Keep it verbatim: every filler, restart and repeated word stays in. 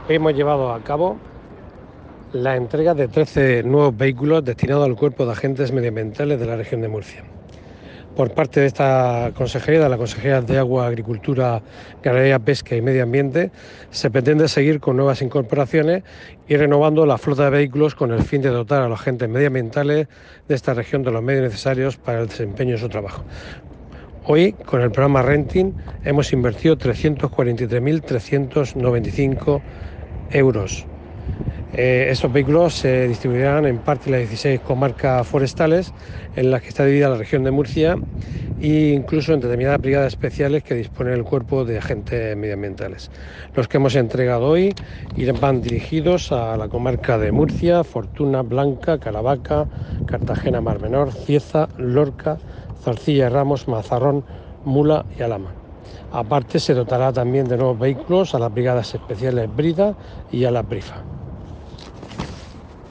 hemos llevado a cabo la entrega de trece nuevos vehículos destinados al Cuerpo de Agentes Medioambientales de la región de Murcia. Por parte de esta consejería, de la Consejería de Agua, Agricultura, Ganadería, Pesca y Medio Ambiente, se pretende seguir con nuevas incorporaciones y renovando la flota de vehículos con el fin de dotar a los agentes medioambientales de esta región de los medios necesarios para el desempeño de su trabajo. Hoy, con el programa Renting, hemos invertido trescientos cuarenta y tres mil trescientos noventa y cinco euros. Eh, estos vehículos se distribuirán en parte de las dieciséis comarcas forestales en las que está dividida la región de Murcia e incluso en determinadas brigadas especiales que dispone el Cuerpo de Agentes Medioambientales. Los que hemos entregado hoy van dirigidos a la comarca de Murcia, Fortuna, Blanca, Caravaca, Cartagena, Mar Menor, Cieza, Lorca, Zarcilla, Ramos, Mazarrón, Mula y Alhama. Aparte, se dotará también de nuevos vehículos a las brigadas especiales Brida y a la Brifa.